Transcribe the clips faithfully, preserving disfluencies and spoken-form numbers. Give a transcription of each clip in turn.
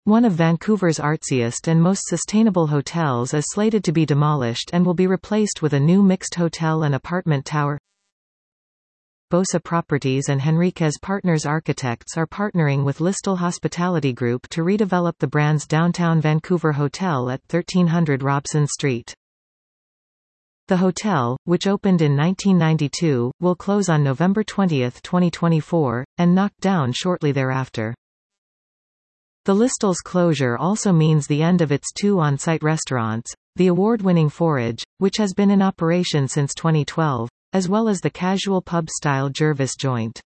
one of Vancouver's artsiest and most sustainable hotels, is slated to be demolished and will be replaced with a new mixed hotel and apartment tower. Bosa Properties and Henriquez Partners Architects are partnering with Listle Hospitality Group to redevelop the brand's downtown Vancouver hotel at thirteen hundred Robson Street. The hotel, which opened in nineteen ninety-two, will close on November twentieth, twenty twenty-four, and knocked down shortly thereafter. The Listle's closure also means the end of its two on-site restaurants, the award-winning Forage, which has been in operation since twenty twelve, as well as the casual pub-style Jervis Joint.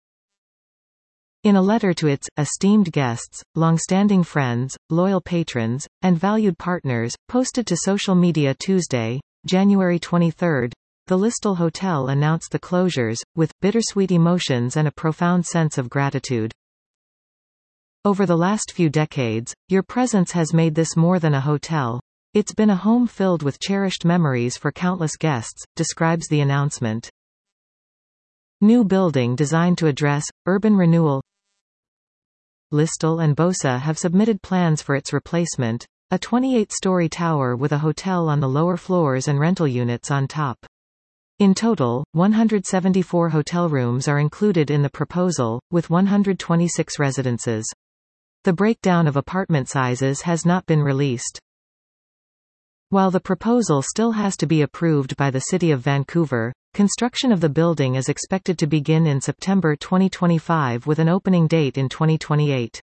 In a letter to its esteemed guests, long-standing friends, loyal patrons, and valued partners, posted to social media Tuesday, January twenty-third, the Listle Hotel announced the closures, with bittersweet emotions and a profound sense of gratitude. Over the last few decades, your presence has made this more than a hotel. It's been a home filled with cherished memories for countless guests, describes the announcement. New building designed to address urban renewal. Listle and Bosa have submitted plans for its replacement, a twenty-eight story tower with a hotel on the lower floors and rental units on top. In total, one hundred seventy-four hotel rooms are included in the proposal, with one hundred twenty-six residences. The breakdown of apartment sizes has not been released. While the proposal still has to be approved by the City of Vancouver, construction of the building is expected to begin in September twenty twenty-five with an opening date in twenty twenty-eight.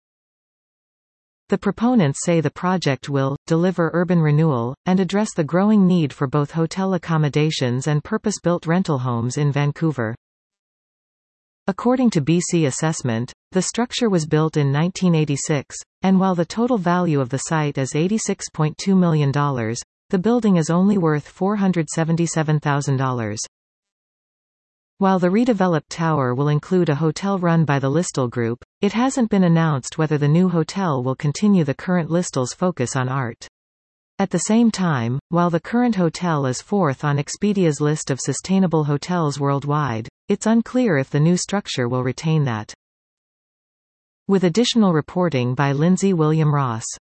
The proponents say the project will deliver urban renewal and address the growing need for both hotel accommodations and purpose-built rental homes in Vancouver. According to B C Assessment, the structure was built in nineteen eighty-six, and while the total value of the site is eighty-six point two million dollars, the building is only worth four hundred seventy-seven thousand dollars. While the redeveloped tower will include a hotel run by the Listle Group, it hasn't been announced whether the new hotel will continue the current Listle's focus on art. At the same time, while the current hotel is fourth on Expedia's list of sustainable hotels worldwide, it's unclear if the new structure will retain that. With additional reporting by Lindsay William Ross.